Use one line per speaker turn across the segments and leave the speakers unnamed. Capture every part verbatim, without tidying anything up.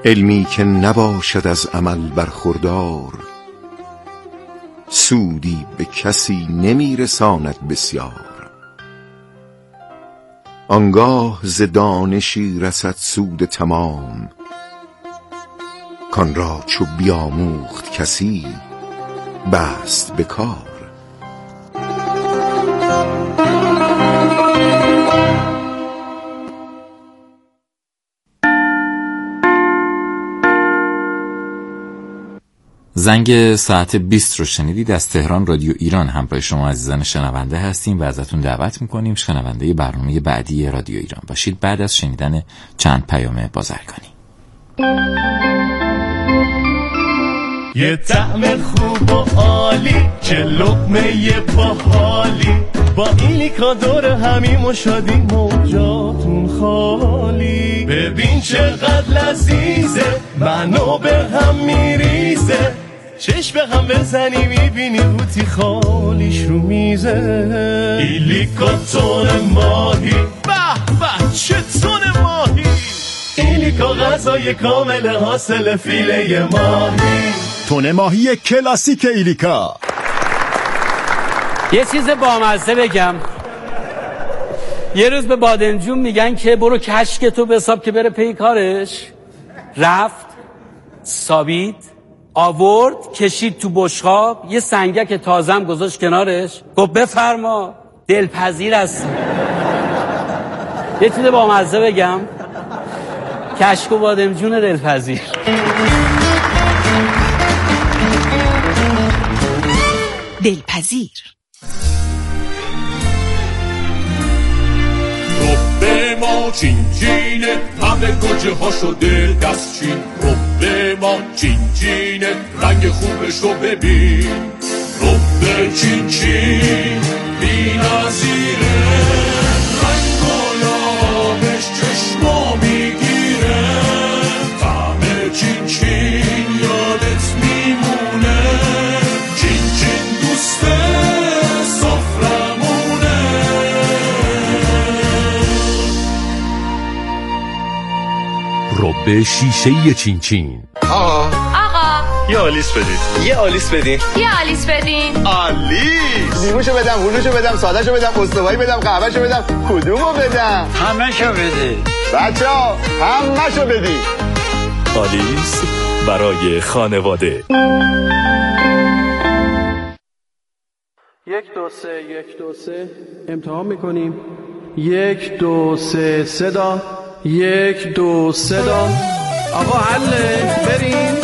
علمی که نباشد از عمل برخوردار، سودی به کسی نمی رساند بسیار. آنگاه ز دانشی رسد سود تمام، کان را چو بیاموخت کسی بست به کار.
زنگ ساعت بیست رو شنیدید. از تهران رادیو ایران همراه شما عزیزان شنونده هستیم و ازتون دعوت میکنیم شنونده برنامه بعدی رادیو ایران باشید بعد از شنیدن چند پیام بازرگانی.
یه طعم خوب و عالی، چه لقمه باحالی، با ایلیکا دور همیم و شادی موجاتون خالی. ببین چقدر لذیذه، منو به هم میریزه، چشم به هم بزنی میبینی قوطی خالیش رو میزه. ایلیکا تون ماهی، به به چه تون ماهی، ایلیکا غذای کامل حاصل فیله ماهی.
تون ماهی کلاسیک ایلیکا.
یه چیز بامزه بگم، یه روز به بادنجون میگن که برو کشک تو بساب که بره پی کارش. رفت سابید آورد کشید تو بشقاب، یه سنگک تازم گذاشت کنارش، گفت بفرما دلپذیر هستم. یه چیز بامزه بگم، کشک و بادمجون دلپذیر.
دلپذیر.
رب ما چین چینه، همه گوجه ها شده دستچین. رب ما چین چینه، رنگ خوبش رو ببین. رب چین چین بی نظیره، رنگ و لابش چشما میگیره. طعم چین چین یادت میمونه، چین چین دوست سفرمونه.
رب شیشه چین چین.
آقا
آقا یه آلیس بدید، یه آلیس بدین،
یه آلیس بدین.
آلیس.
لیموشو بدم، هلوشو بدم، سادهشو بدم، استوایی بدم، قهوهشو بدم، کدومو بدم؟
همه‌شو بده
بچه‌ها همه‌شو بدی.
آلیس برای خانواده.
یک دو سه یک دو سه امتحان میکنیم. یک دو سه صدا، یک دو صدا. آقا حله بریم.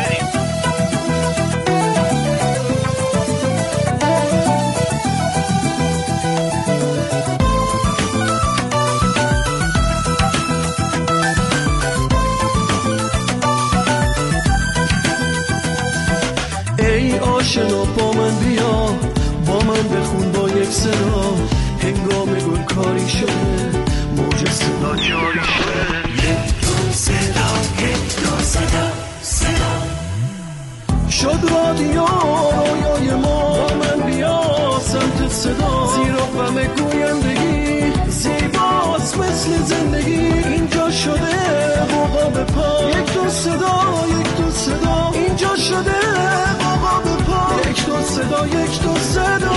ای آشنا با من بیا، با من بخون با یک صدا. هنگام گل کاری شده، موج صدا جاری شده. یک دو صدا، یک دو صدا، صدا شد رادیو رویای ما. با من بیا سمت صدا، زیرا غم گویندگی زیباست مثل زندگی. اینجا شده بابا به پا، یک دو صدا، یک دو صدا. اینجا شده بابا به پا، یک دو صدا، یک دو صدا.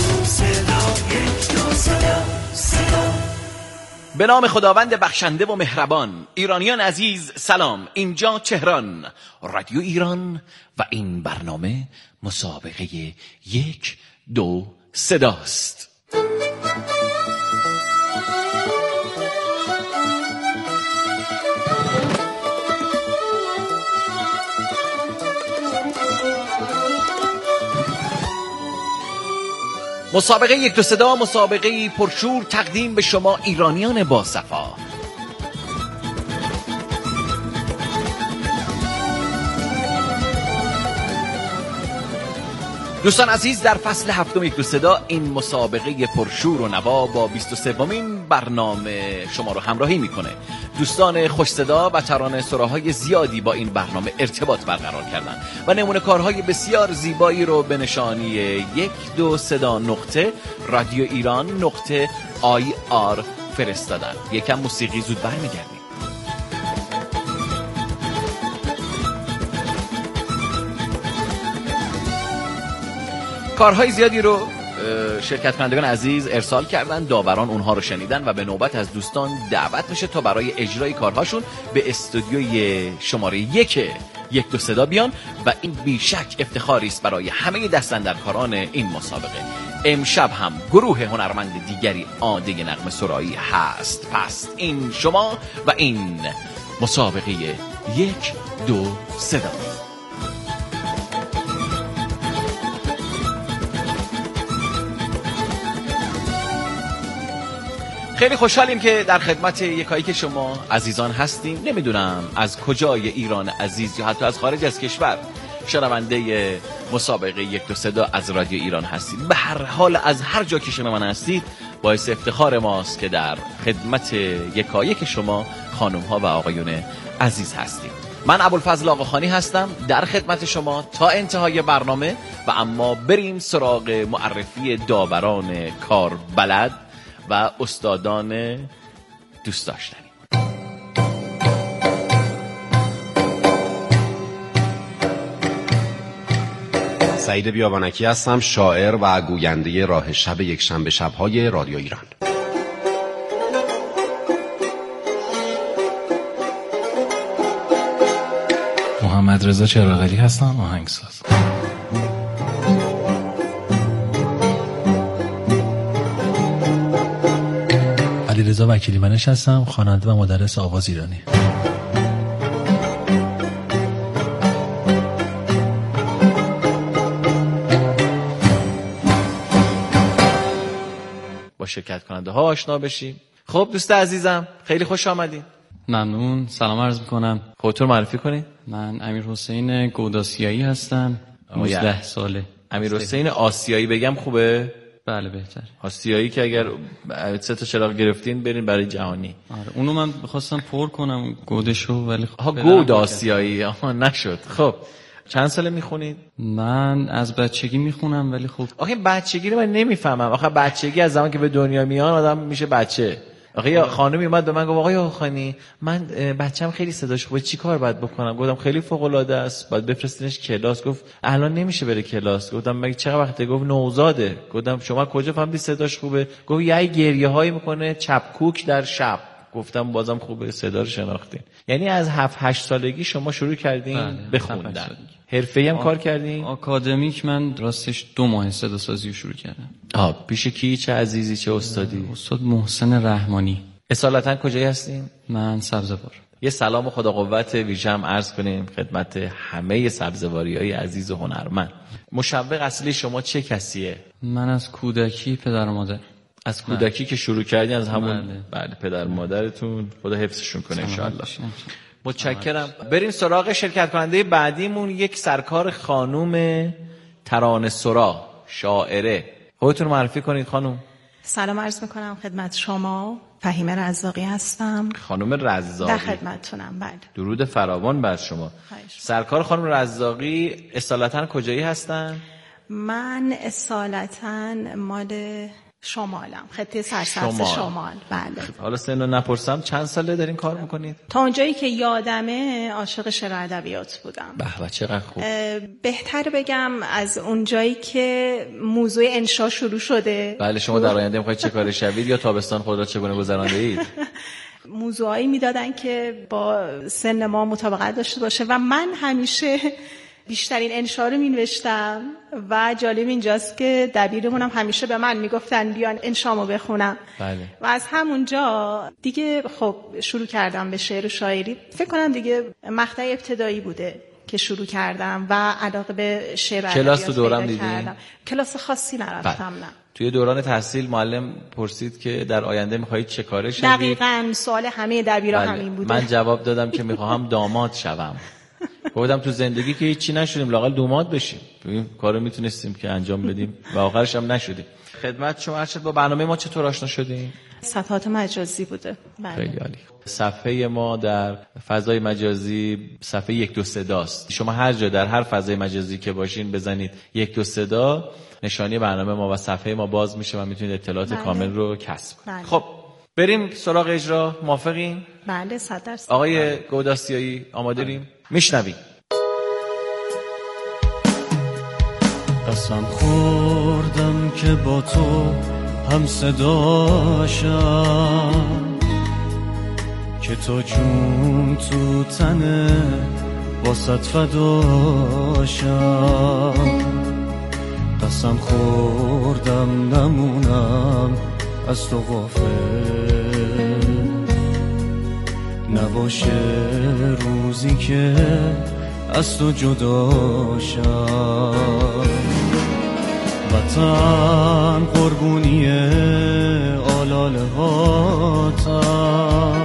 به نام خداوند بخشنده و مهربان. ایرانیان عزیز سلام، اینجا تهران رادیو ایران و این برنامه مسابقه یک دو صداست. مسابقه یک دو صدا مسابقه پرشور تقدیم به شما ایرانیان با صفا. دوستان عزیز، در فصل هفتم یک دو صدا این مسابقه پرشور و نوا با بیست و سومین برنامه شما رو همراهی میکنه. دوستان خوش صدا و ترانه سراهای زیادی با این برنامه ارتباط برقرار کردن و نمونه کارهای بسیار زیبایی رو به نشانی یک دو صدا نقطه رادیو ایران نقطه آی آر فرستادن. یکم موسیقی زود برمیگردیم. کارهای زیادی رو شرکت کنندگان عزیز ارسال کردن، داوران اونها رو شنیدن و به نوبت از دوستان دعوت میشه تا برای اجرای کارهاشون به استودیوی شماره یک یک دو صدا بیان و این بیشک افتخاری است برای همه دست‌اندرکاران این مسابقه. امشب هم گروه هنرمند دیگری آده نغمه سرایی هست. پس این شما و این مسابقه یک دو صدا. خیلی خوشحالیم که در خدمت یکایی که شما عزیزان هستیم. نمیدونم از کجای ایران عزیز یا حتی از خارج از کشور شنونده مسابقه یک دو صدا از رادیو ایران هستید. به هر حال از هر جا که شما من هستید باعث افتخار ماست که در خدمت یکایی که شما خانم ها و آقایون عزیز هستیم. من ابوالفضل آقاخانی هستم در خدمت شما تا انتهای برنامه و اما بریم سراغ معرفی داوران کار بلد و استادان دوست داشتنی.
سعید بیابانکی هستم، شاعر و گوینده راه شب یک شنبه شب‌های رادیو ایران.
محمد رضا چراغلی هستم، آهنگساز.
علیرضا وکیلی منش هستم، خواننده و مدرس آواز ایرانی.
با شرکت کننده ها آشنا بشیم. خب دوست عزیزم خیلی خوش آمدین.
ممنون. سلام عرض میکنم.
خودتون معرفی کنید.
من امیر حسین گودآسیایی هستم، نوزده ساله.
امیر حسین آسیایی بگم خوبه؟
بله بهتر.
آسیایی که اگر سه تا چراغ گرفتین برین برای جهانی.
آره اونو من بخواستم پر کنم گودشو ولی
ها گود آسیایی آها نشد. خب چند ساله میخونید؟
من از بچگی میخونم ولی خب
آخه بچگی رو من نمیفهمم. آخه بچگی از زمان که به دنیا میان آدم میشه بچه. آخه یا خانمی اومد به من گفت آقای آقاخانی من بچه‌م خیلی صداش خوبه چی کار باید بکنم؟ گفتم خیلی فوق العاده است، باید بفرستینش کلاس. گفت الان نمیشه بره کلاس. گفتم مگه چقدر وقته؟ گفت نوزاده. گفتم شما کجا فهمیدی صداش خوبه؟ گفت یه گریه‌هایی میکنه چپکوک در شب. گفتم بازم خوبه صدا رو شناختین. یعنی از هفت هشت سالگی شما شروع کردین بخوندن. حرفه‌ای هم کار کردین؟
آکادمیک من راستش دو ماه صدا سازی رو شروع کردم.
آه پیش کی؟ چه عزیزی چه استادی؟
استاد محسن رحمانی.
اصالتا کجایی هستین؟
من سبزوار.
یه سلام و خدا قوت ویژه هم عرض کنیم خدمت همه سبزواریای عزیز و هنرمند. مشوق اصلی شما چه کسیه؟
من از کودکی پدر و مادر.
از کودکی که شروع کردین از همون بله, بله پدر و مادرتون خدا حفظشون کنه ان شاء الله. متشکرم. بریم سراغ شرکت کننده بعدیمون، یک سرکار خانوم ترانه سرا، شاعره. خودتون معرفی کنید خانم.
سلام عرض میکنم خدمت شما. فهیمه رزاقی هستم.
خانم رزاقی
در خدمتتونم. بله.
درود فراوان بر شما. سرکار خانم رزاقی اصالتا کجایی هستن؟
من اصالتا مال شمالم، خطه سرسبز شمال. شمال بله.
حالا سنو نپرسم چند ساله دارین کار میکنید؟
تا اونجایی که یادمه عاشق شعر ادبیات بودم.
به به چقدر خوب.
بهتر بگم از اونجایی که موضوع انشا شروع شده.
بله شما در آینده میخواید چه کاره شوید یا تابستان خود را چگونه گذرانده اید؟
موضوعایی میدادن که با سن ما مطابقت داشته باشه و من همیشه بیشترین انشا رو می‌نوشتم و جالب اینجاست که دبیرمون هم همیشه به من میگفتن بیان انشامو بخونم.
بله.
و از همونجا دیگه خب شروع کردم به شعر و شاعری. فکر کنم دیگه مقطع ابتدایی بوده که شروع کردم و علاقه به شعر ادبیات
کلاس تو دورم دیدین؟
کلاس خاصی نرفتم. نه.
توی دوران تحصیل معلم پرسید که در آینده می‌خواید چه کاره شوید؟
دقیقاً سوال همه دبیرا بله. همین بوده.
من جواب دادم که می‌خواهم داماد شوم. گفتم تو زندگی که هیچی نشدیم لااقل دوماد بشیم. این کارو میتونستیم که انجام بدیم و آخرش هم نشدیم. خدمت شما ارشد. با برنامه ما چطور آشنا شدیم؟
صفحات مجازی بوده. بله.
خیلی عالی. صفحه ما در فضای مجازی صفحه یک دو صداست. شما هر جا در هر فضای مجازی که باشین بزنید یک دو صدا، نشانی برنامه ما و صفحه ما باز میشه و میتونید اطلاعات بله. کامل رو کسب کنید. بله. خب بریم سراغ اجرا. موافقین؟
بله صد درصد.
آقای گودآسیایی آماده ریم؟ میشنویم.
قسم خوردم که با تو هم صداشم، که تو جون تو تنه واسط فداشم. قسم خوردم نمونم از تو غافل، نباشه روزی که از تو جداشم. وطن قربونی آلاله هاتم،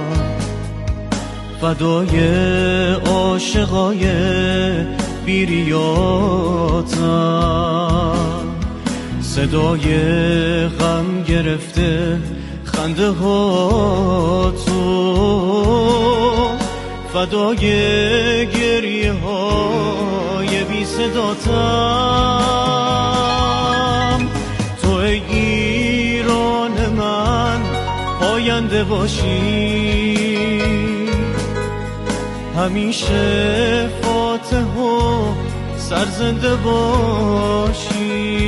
فدای عاشقای بیریاتم. صدای غم گرفته خنده ها تو، فدای گریه های بی صداتم. تو ای ایران من پاینده باشی، همیشه فاتح و سرزنده باشی.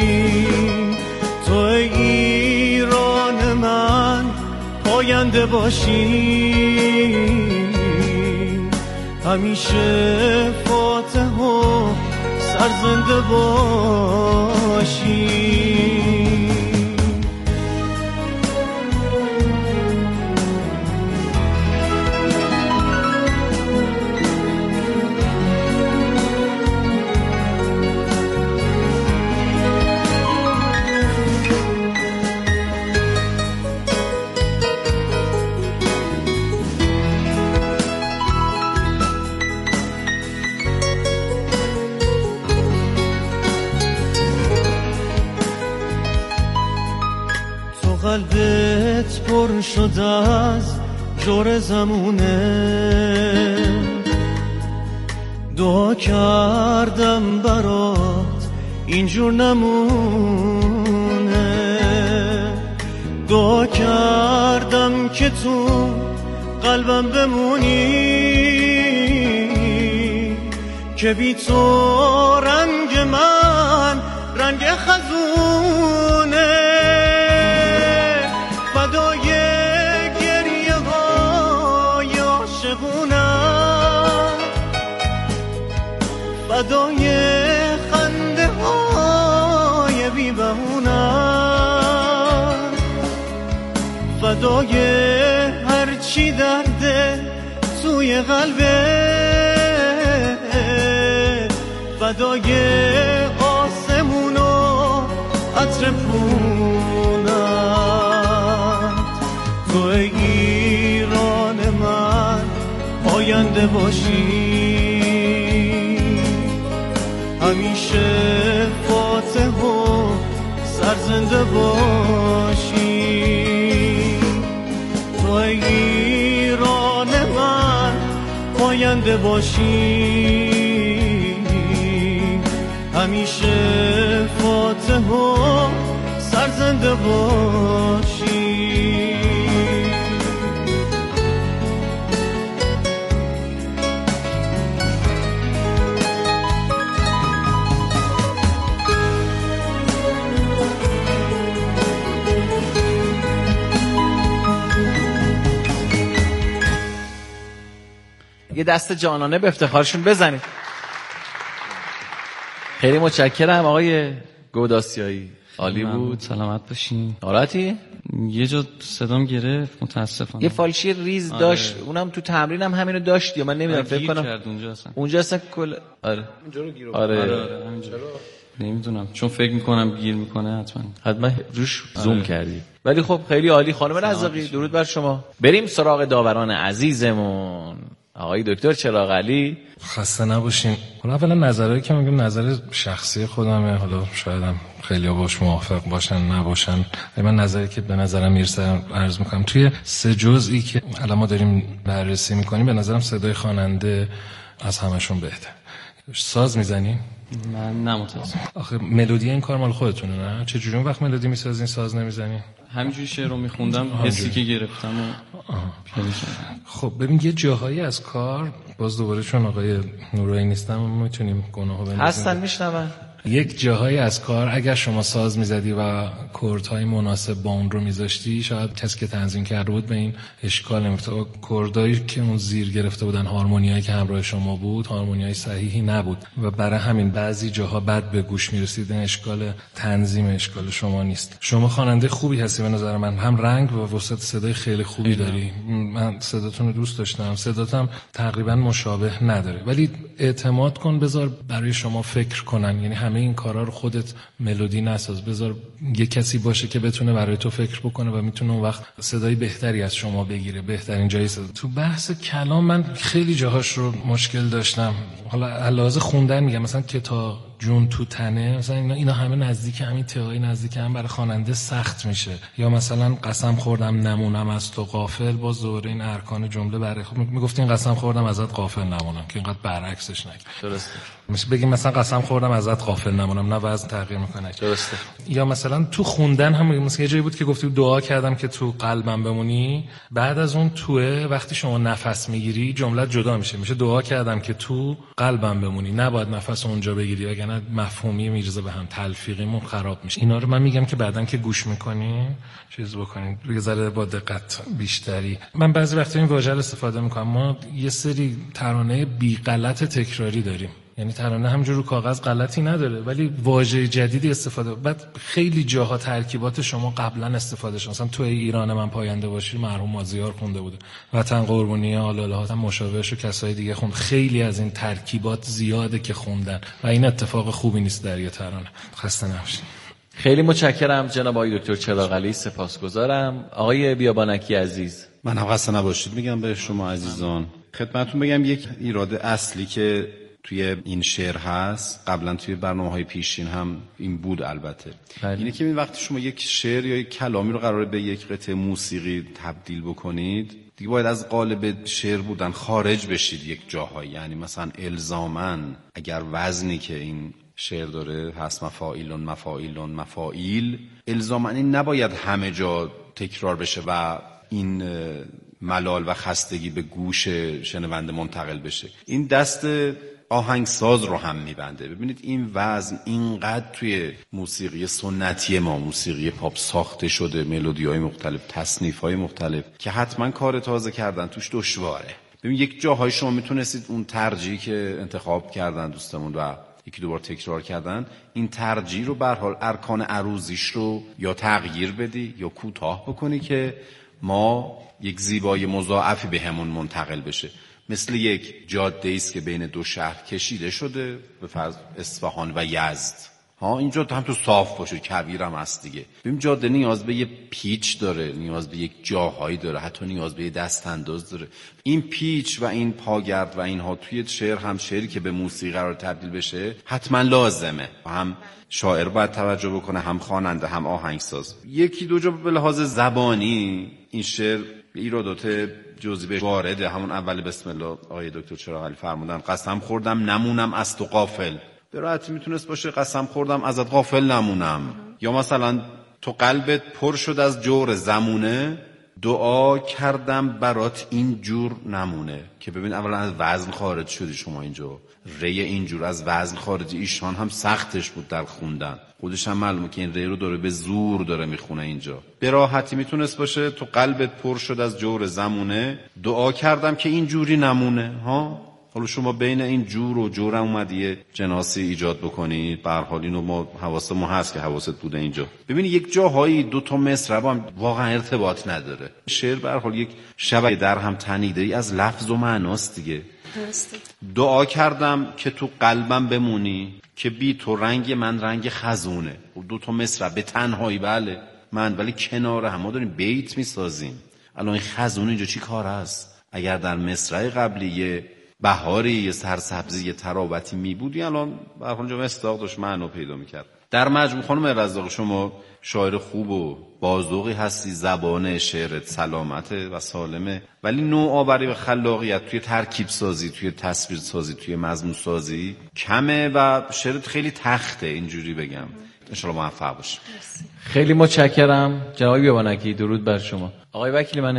تو ای ایران من پاینده باشی، همیشه فاتح و سرزنده باشی. قلبت پر شده از جور زمونه، دعا کردم برات اینجور نمونه. دعا کردم که تو قلبم بمونی، که بی تو رنگ من رنگ خزونه. فدای گریه های عاشقونم، فدای خنده های بی بهونم، فدای هرچی درده توی قلبت، فدای آسمون و عطر پونم. تو ای ایران من پاینده باشی، همیشه فاتح و سرزنده باشی. تو ای ایران من پاینده باشی، همیشه فاتح و سرزنده باشی.
یه دست جانانه به افتخارشون بزنید. خیلی متشکرم آقای گوداسیایی، عالی بود.
سلامت باشین.
ناراحتی؟
یه جا صدام گرفت متاسفانه.
یه فالشی ریز
آره.
داشت، اونم تو تمرینم همینو داشت یا من نمیدونم، فکر کنم
کرد اونجا اصلا.
اونجا اصلا کل آره
اونجا رو گیر
آره.
آره آره همینجا. نمیدونم چون فکر میکنم گیر میکنه حتما.
حتما روش
آره.
زوم کردی. ولی خب خیلی عالی. خانم رزاقی درود بر شما. بریم سراغ داوران عزیزمون. آقای دکتر چراغعلی.
خسته نباشین. حالا اولا نظری که میگم نظر شخصی خودمه، حالا شاید هم خیلی‌ها باش موافق باشن نباشن. من نظری که به نظرم میرسه عرض میکنم. توی سه جزئی که الان ما داریم بررسی میکنیم به نظرم صدای خواننده از همشون بهتر. ساز میزنی؟
من نمتاسم.
آخه ملودی این کار مال خودتونه نه؟ چه جوری اون وقت ملودی میسازین ساز نمیزنی؟
همینجوری شعر رو میخوندم، حسی که گرفتم و پیاده شدم.
خب ببین یه جاهایی از کار باز دوباره چون آقای نورایی نیستم میتونیم گناهو بندازیم.
هستن میشنون.
یک جاهایی از کار اگر شما ساز میزدی و کردهای مناسب با اون رو میذاشتی، شاید کسی که تنظیم کرده بود به این اشکال نمی‌افتاد. کردایی که اون زیر گرفته بودن، هارمونیایی که همراه شما بود، هارمونیای صحیحی نبود و برای همین بعضی جاها بد به گوش میرسید. این اشکال تنظیم، اشکال شما نیست. شما خواننده خوبی هستی به نظر من، هم رنگ و وسط صدای خیلی خوبی داری. من صداتون رو دوست داشتم، صداتم تقریبا مشابه نداره، ولی اعتماد کن، بذار برای شما فکر کنن. یعنی همه این کارا رو خودت ملودی نساز، بذار یه کسی باشه که بتونه برای تو فکر بکنه و میتونه اون وقت صدای بهتری از شما بگیره، بهترین جایی صدا. تو بحث کلام من خیلی جاهاش رو مشکل داشتم. حالا علاوه خوندن میگم، مثلا که تا جون تو تنه، مثلا اینا, اینا همه نزدیک همین تئوری نزدیک هم، برای خواننده سخت میشه. یا مثلا قسم خوردم نمونم از تو غافل، با زور این ارکان جمله برای خب میگفتین قسم خوردم ازت غافل نمونم، که اینقدر برعکسش نگی. درسته. میشه بگیم مثلا قسم خوردم ازت غافل نمونم، نه وزن تغییر میکنه. درسته. یا مثلا تو خوندن هم مثلا یه جایی بود که گفتی دعا کردم که تو قلبم بمونی، بعد از اون توه وقتی شما نفس میگیری جمله جدا میشه، میشه دعا کردم که تو قلبم بمونی. نباید نفس اونجا بگیری، وگرنه مفهومی میرزه به هم، تلفیقیمون خراب میشه. اینا رو من میگم که بعدن که گوش میکنین چیز بکنین، یه ذره با دقت بیشتری. من بعضی وقتا این واژه استفاده میکنم. ما یه سری ترانه بی غلط تکراری داریم، یعنی ترانه همجور رو کاغذ غلطی نداره ولی واژه جدیدی استفاده. بعد خیلی جاها ترکیبات شما قبلا استفاده شده، مثلا تو ایران من پاینده باشی مرحوم مازیار خونده بوده، وطن قربونی آلاله هم مشابهش و کسای دیگه خوند. خیلی از این ترکیبات زیاده که خوندن و این اتفاق خوبی نیست در یه ترانه. خسته نباشید.
خیلی متشکرم جناب آقای دکتر چراغعلی، سپاسگزارم. آقای بیابانکی عزیز،
من هم خسته نباشید میگم به شما عزیزان. خدمتتون بگم یک ایراد اصلی که توی این شعر هست، قبلا توی برنامه‌های پیشین هم این بود البته، بله. اینه که وقتی شما یک شعر یا یک کلامی رو قراره به یک قطعه موسیقی تبدیل بکنید، دیگه باید از قالب شعر بودن خارج بشید یک جاهایی. یعنی مثلا الزاماً اگر وزنی که این شعر داره هست مفاعیلون مفاعیلون مفاعیل، الزاماً این نباید همه جا تکرار بشه و این ملال و خستگی به گوش شنونده منتقل بشه. این دست آهنگساز رو هم میبنده. ببینید این وزن اینقدر توی موسیقی سنتی ما، موسیقی پاپ ساخته شده، ملودی‌های مختلف، تصنیف‌های مختلف که حتما کار تازه کردن توش دشواره. ببین یک جاهای شما میتونستید اون ترجیحی که انتخاب کردن دوستمون و یکی دوبار تکرار کردن، این ترجیح رو به هر حال ارکان عروضیش رو یا تغییر بدی یا کوتاه بکنی که ما یک زیبایی مضاعفی به همون منتقل بشه. مثل یک جاده است که بین دو شهر کشیده شده، به فرض اصفهان و یزد. ها اینجا هم تو صاف باشه، کبیر هم هست دیگه. ببین جاده نیاز به یه پیچ داره، نیاز به یک جاهایی داره، حتی نیاز به یه دست انداز داره. این پیچ و این پاگرد و اینها توی شعر، هم شعری که به موسیقی قرار تبدیل بشه حتما لازمه. هم شاعر باید توجه بکنه، هم خواننده، هم آهنگساز. یکی دو جا به لحاظ زبانی این شعر ایرادات جزئی به وارده. همون اول بسم الله آقای دکتر چراغعلی فرمودن قسم خوردم نمونم از تو غافل. به راحتی میتونست باشه قسم خوردم ازت غافل نمونم. یا مثلا تو قلبت پر شد از جور زمونه، دعا کردم برات این جور نمونه. که ببین اولا از وزن خارج شدی شما اینجا، ری اینجور از وزن خارجی. ایشان هم سختش بود در خوندن، خودش هم معلومه که این ری رو داره به زور داره میخونه اینجا. به راحتی میتونست باشه تو قلبت پر شد از جور زمونه، دعا کردم که این جوری نمونه. ها حالا شما بین این جور و جور هم اومدی جناسی ایجاد بکنید. به هر حال اینو ما حواسمون هست که حواست بوده اینجا. ببینید یک جاهایی دو تا مصرع هم واقعا ارتباط نداره. شعر به هر حال یک شبکه در هم تنیده ای از لفظ و معناست دیگه. درسته. دعا کردم که تو قلبم بمونی، که بی تو رنگ من رنگ خزونه. دو تا مصرع به تنهایی بله من، ولی کنار هم ما داریم بیت میسازیم. الان این خزونه اینجا چی کار است؟ اگر در مصرع قبلی بهاری، یه سرسبزی، یه ترابتی می بودی، الان به هر حال اونجا مصداق داشت، معنا پیدا میکرد. در مجموع خانم رزاق شما شاعر خوب و بازوقی هستی، زبان شعرت سلامته و سالمه، ولی نوآوری و خلاقیت توی ترکیب سازی، توی تصویر سازی، توی مضمون سازی کمه و شعرت خیلی تخته، اینجوری بگم. انشالله موفق باشی.
خیلی متشکرم جناب بیابانکی. درود بر شما. آقای وکیل منش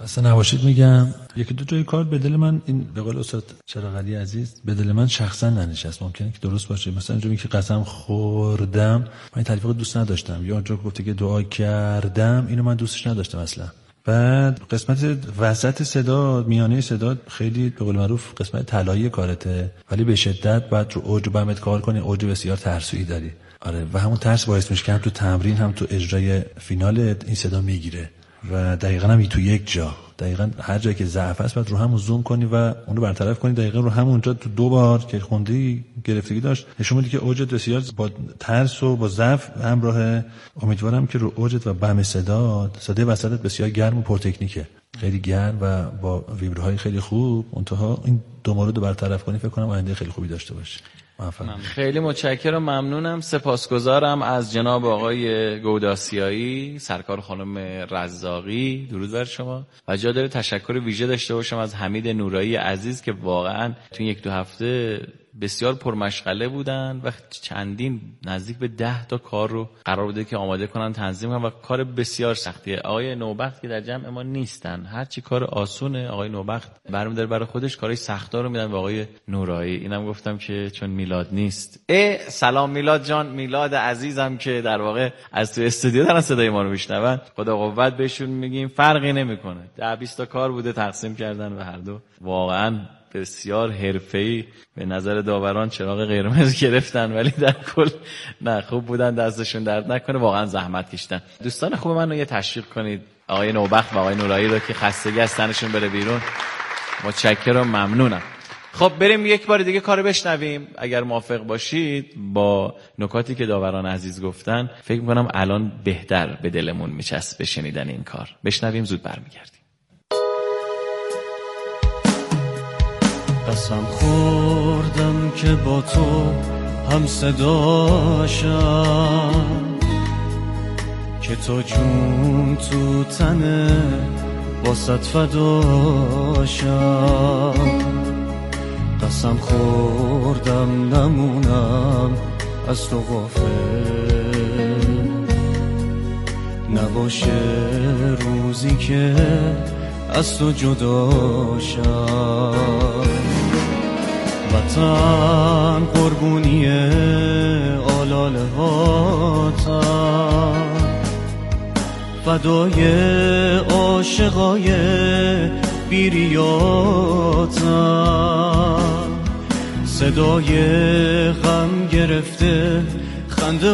خسته نباشید میگم. یکی دو جای کار به دل من، این به قول استاد چراغعلی عزیز، به دل من شخصا ننشست. ممکنه که درست باشه، مثلا اونجوری که قسم خوردم من این تلفیق دوست نداشتم، یا اونجا گفته که دعا کردم اینو من دوستش نداشتم اصلا. بعد قسمت وسط صدا، میانه صدا، خیلی به قول معروف قسمت طلایی کارته، ولی به شدت بعد رو اوج و بمت کار کنی، اوج بسیار ترسویی داری. آره، و همون ترس باعث میشه که هم تو تمرین هم تو اجرای فینال این صدا میگیره و دقیقاً هم تو یک جا، دقیقاً هر جایی که ضعف است بعد رو همون زوم کنی و اون رو برطرف کنی. دقیقاً رو همونجا تو دو بار که خوندی گرفتگی داشت، نشون میده که اوجت بسیار با ترس و با ضعف همراه. امیدوارم که رو اوجت و بم صدا، صدای وسطت بسیار گرم و پرتکنیکه، خیلی گرم و با ویبروهای خیلی خوب، منتها این دو مورد رو برطرف کنی فکر کنم آینده خیلی خوبی داشته باشی.
خیلی متشکرم، ممنونم، سپاسگزارم از جناب آقای گوداسیایی، سرکار خانم رزاقی، درود بر شما. و جا داره تشکر ویژه داشته باشم از حمید نورایی عزیز که واقعا تو یک دو هفته بسیار پرمشغله بودن و چندین نزدیک به ده تا کار رو قرار بوده که آماده کنن، تنظیم کنن و کار بسیار سختیه. آقای نوبخت که در جمع ما نیستن، هر چی کار آسونه آقای نوبخت برمی‌داره برای خودش، کارهای سختا رو میدن به آقای نورایی. اینم گفتم که چون میلاد نیست. اه سلام میلاد جان، میلاد عزیزم که در واقع از تو استودیو دارن صدای ما رو میشنون، خدا قوت بهشون میگیم، فرقی نمیکنه. ده بیست تا کار بوده تقسیم کردن و هر دو واقعا بسیار حرفه‌ای به نظر داوران چراغ قرمز گرفتن، ولی در کل نه خوب بودن، دستشون درد نکنه، واقعا زحمت کشیدن. دوستان خوب من رو یه تشویق کنید آقای نوبخت و آقای نورایی رو که خستگی از تنشون بره بیرون. متشکرم، ممنونم. خب بریم یک بار دیگه کارو بشنویم اگر موافق باشید. با نکاتی که داوران عزیز گفتن فکر می‌کنم الان بهتر به دلمون میچسبه شنیدن این کار. بشنویم، زود برمیگردیم.
قسم خوردم که با تو هم صداشم، که تو جون تو تنه واسط فداشم. قسم خوردم نمونم از تو غافل، نباشه روزی که از تو جداشم. وطن قربونی آلاله هاتم، فدای عاشقای بیریاتم. صدای غم گرفته خنده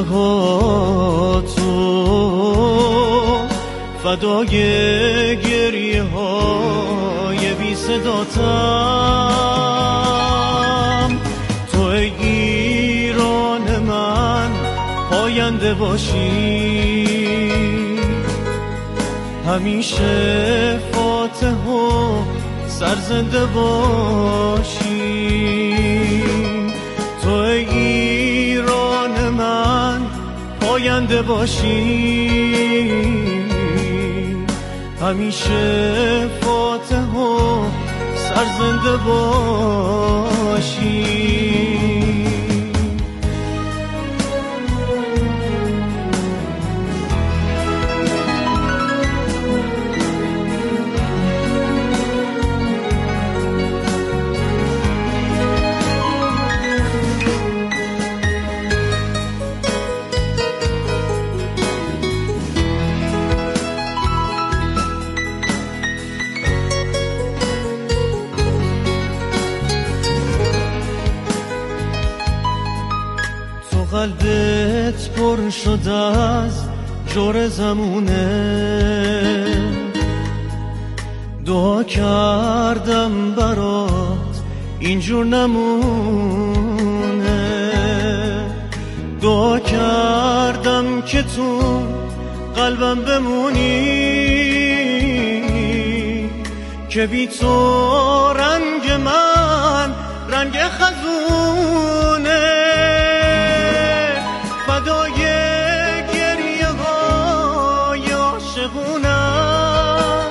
هاتو، فدای گریه های بی صداتم. تو ای ایران من پاینده باشی، همیشه فاتح و سرزنده باشی. تو ای ایران من پاینده باشی، همیشه فاتح و سرزنده باشی. قلبت پر شده از جور زمونه، دعا کردم برات اینجور نمونه. دعا کردم که تو قلبم بمونی، که بی تو رنگ من رنگ خزونه. فدای گریه های عاشقونم،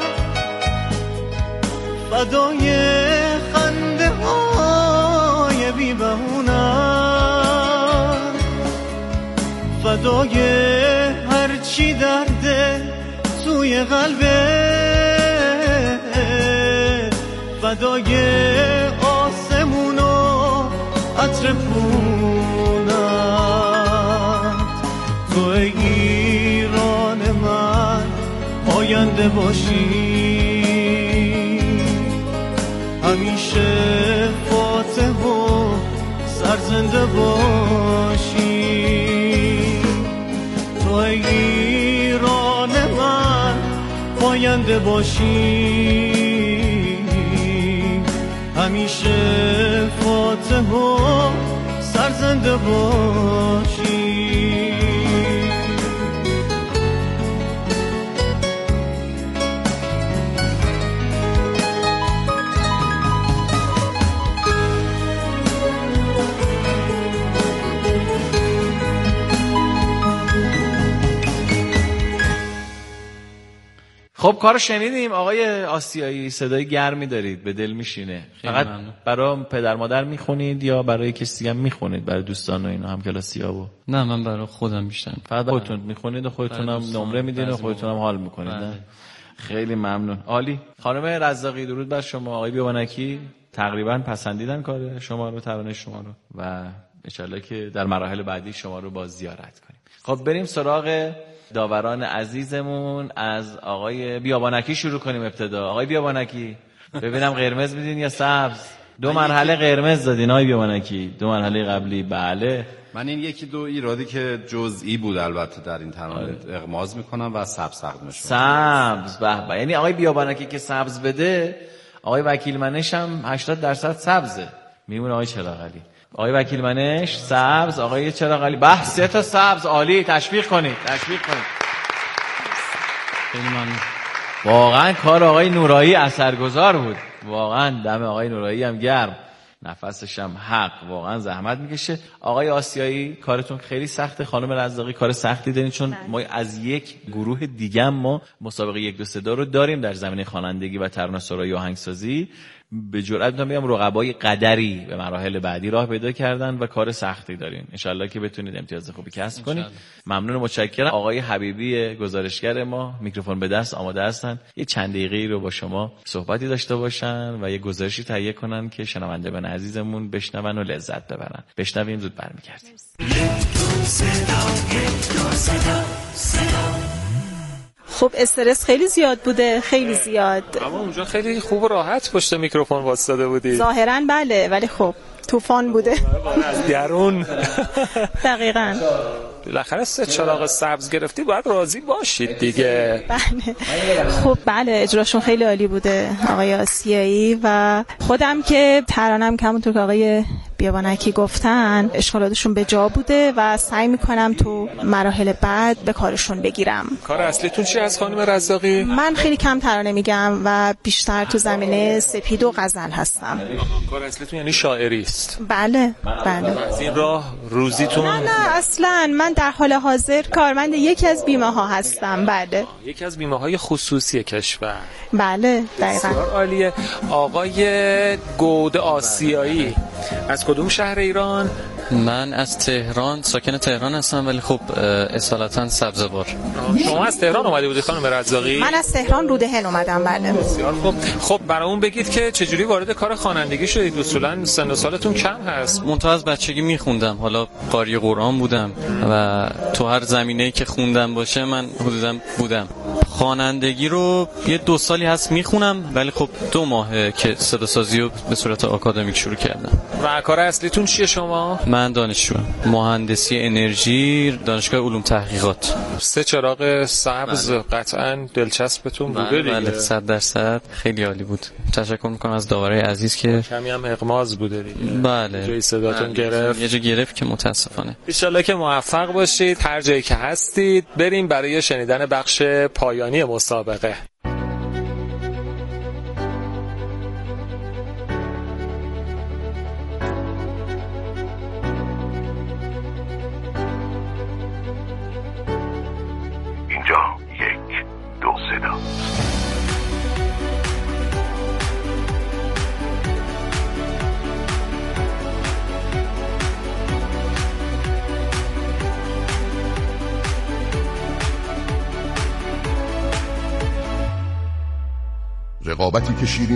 فدای خنده های بی بهونم، فدای هرچی درده توی قلبه. پاینده باشی، همیشه فاتح و سرزنده باشی. تو ایران من پاینده باشی، همیشه فاتح و سرزنده باشی.
خب کارو شنیدیم آقای آسیایی، صدای گرمی دارید، به دل میشینه. فقط برای پدر مادر میخونید یا برای کسی دیگه میخونید، برای دوستان و اینا هم کلاسیا و؟
نه من برای خودم بیشتر.
فقط خودتون میخونید و خودتون هم نمره میدین و خودتون هم حال میکنید. نه خیلی ممنون، عالی. خانم رزاقی درود بر شما. آقای بیابانکی تقریبا پسندیدن کار شما رو، ترانه شما رو و ان شاءالله که در مراحل بعدی شما رو باز زیارت کنیم. خب بریم سراغ داوران عزیزمون. از آقای بیابانکی شروع کنیم ابتدا. آقای بیابانکی ببینم قرمز میدین یا سبز؟ دو مرحله قرمز دادین آقای بیابانکی، دو مرحله قبلی. بله
من این یکی دو ایرادی که جزئی بود البته در این ترانه اغماض میکنم و سبز تقدیم میکنم.
سبز به به. یعنی آقای بیابانکی که سبز بده، آقای وکیل منش هم هشتاد درصد سبزه، میمونه آقای چراغعلی. آقای وکیل منش سبز، آقای چراغعلی به سه تا سبز. عالی، تشویق کنید تشویق کنید.
خیلی ممنون.
واقعا کار آقای نورایی اثرگذار بود، واقعا دم آقای نورایی هم گرم، نفسش هم حق، واقعا زحمت میکشه. آقای آسیایی کارتون خیلی سخته. خانم رزاقی کار سختی دارین، چون ما از یک گروه دیگه ما مسابقه یک دو صدا رو داریم در زمینه خوانندگی و ترانه‌سرایی و آهنگسازی. به جرئت میتونم بگم رقبای قدری به مراحل بعدی راه پیدا کردن و کار سختی دارین. انشالله که بتونید امتیاز خوبی کسب کنید. ممنون و متشکرم. آقای حبیبی گزارشگر ما میکروفون به دست آماده هستن، یه چند دقیقه‌ای رو با شما صحبتی داشته باشن و یه گزارشی تهیه کنن که شنوندگان عزیزمون بشنون و لذت ببرن. بشنویم زود برمیگردیم.
خب استرس خیلی زیاد بوده، خیلی زیاد.
اما اونجا خیلی خوب و راحت پشت میکروفون واسطاده بودی.
ظاهراً بله، ولی خب طوفان بوده
از درون.
دقیقاً.
بالاخره سه چراغ سبز گرفتی، باید راضی باشید دیگه.
بله. خب بله اجراشون خیلی عالی بوده آقای آسیایی و خودم که ترانم که همونطور که آقای بیابانکی گفتن اشکالاتشون به جا بوده و سعی میکنم تو مراحل بعد به کارشون بگیرم.
کار اصلیتون چی از خانم رزاقی؟
من خیلی کم ترانه میگم و بیشتر تو زمینه سپید و غزل هستم.
کار اصلیتون یعنی شاعری است؟
بله بله.
از این راه روزیتون؟
نه نه اصلا من در حال حاضر کارمند یکی از بیمه ها هستم. بله
یکی از بیمه های خصوصی کشور.
بله دقیقاً.
بسیار عالیه. آقای گود آسیایی از کدوم شهر ایران؟
من از تهران، ساکن تهران هستم ولی خب اصالتا سبزوار.
شما از تهران اومده بودید خانم رزاقی؟
من از تهران رودهن اومدم. بله
بسیار خوب. خب برامون بگید که چجوری وارد کار خوانندگی شدید؟ اصولا سن و سالتون کم هست.
منتها از بچگی میخوندم، حالا قاری قرآن بودم و تو هر زمینه‌ای که خوندم باشه من حدوداً بودم. خوانندگی رو یه دو سالی هست میخونم ولی خب دو ماهه که صدا سازی رو به صورت آکادمیک شروع کردم.
و کار اصلیتون چیه شما؟
من دانشجوام، مهندسی انرژی، دانشگاه علوم تحقیقات.
سه چراغ سبز بله. قطعاً دلچسبتون بوده
بله
دیگه.
بله صد درصد خیلی عالی بود. تشکر میکنم از داورای عزیز که
کمی هم اغماض بوده دیگه.
بله
جای صداتون
بله.
گرفت.
یه جا گرفت که متاسفانه.
ان شاءالله که موفق باشید هر جایی که هستید. بریم برای شنیدن بخش پایانی مسابقه.
اینجا یک دو صدا.
رقابتی که شیرین